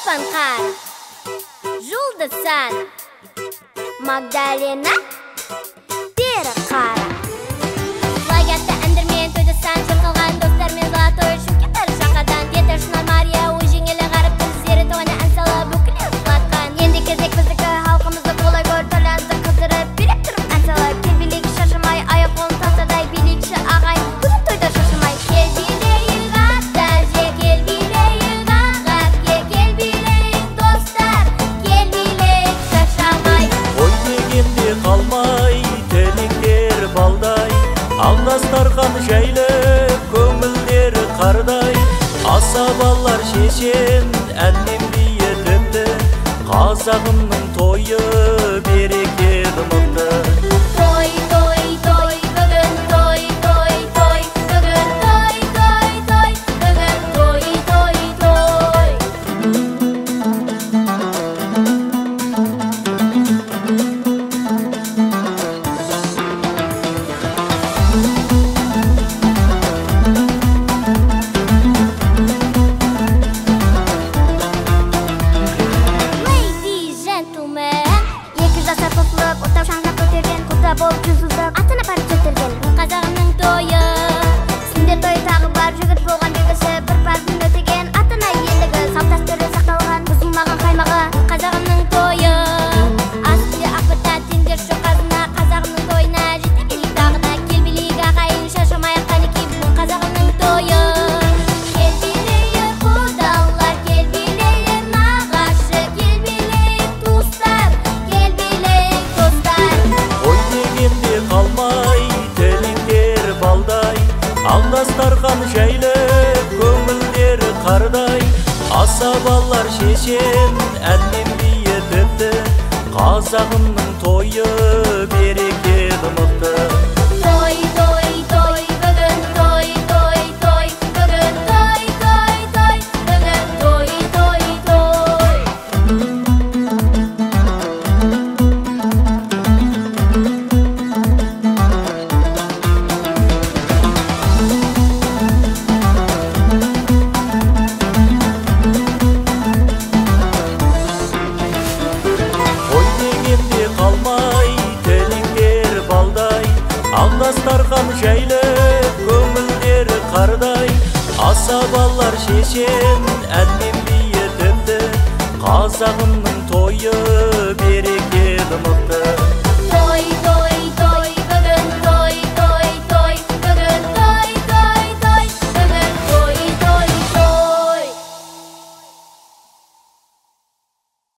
Шапанқар, Жұлдызсан, Магдалина, Бері қара. Лагетті әндірмен тойды сан, жырқылған достармен золотой шымкеттер шақадан. Деті шынар Мария, ой жеңелі ғарып түзері тоғаны ән салып бүкілі сұлатқан. Енді кезек біздікі халқымызды қолай көр, талантты қыздырып, берек тұрып ән салып. Кел билейік шашымай, аяқ қолын тастадай билейікші ағай, бүгін тойда шашымай. Кел билейік ата-әже, кел билейік аға-әпке, кел билейік достар, кел билейік шашамай. Ой дегенде қалмай, тілектер балдай, алдастарған жайлы көңілдері қардай. Асабалар шешен әннен биетіпті, қазағымның тойы берекелі мықты. Той, той, той, бүгін той, той, той, бүгін той, той, той, бүгін той, той, той. Ladies, gentlemen, екі жасар қосылып, оттау шаңдап көтерген, құда болып жүзілдіп, атын апарып жетілген қазағымның тойы. Сендер той тағы бар, жігіт болған белгісі, бір парызын өтеген, атына ендігі, салт дәстүрі сақталған, бұзылмаған қаймағы қазағымның тойы. Асты ақбыта теңдер жоқ қазына, қазағымның тойына жете келейік тағы да. Кел билейік ағайын, шашымай қанекей, қазағымның тойы. Кел билейік құдалар, кел билейік нағашы, кел билейік туыстар, кел билейік достар. Ой дегенде қалмай, тілектер балдай, алдастарған жайлы көңілдері қардай. Асабалар шешен әннен биетіпті, қазағымның тойы берекелі мықты. Той, той, той, бүгін той, той, той, бүгін той, той, той, бүгін той, той, той. Ой дегенде қалмай, тілектер балдай, алдастарған жайлы көңілдері қардай. Асабалар шешен әннен биетіпті, қазағымның тойы